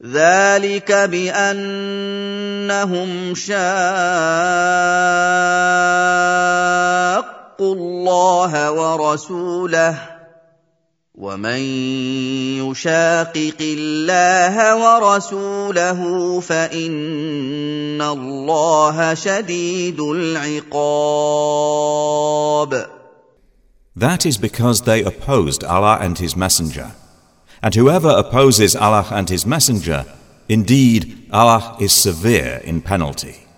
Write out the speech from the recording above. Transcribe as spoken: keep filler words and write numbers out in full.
ذلك بأنهم شاقوا الله ورسوله ومن يشاقق الله ورسوله فإن الله شديد العقاب. That is because they opposed Allah and His Messenger. And whoever opposes Allah and His Messenger, indeed Allah is severe in penalty.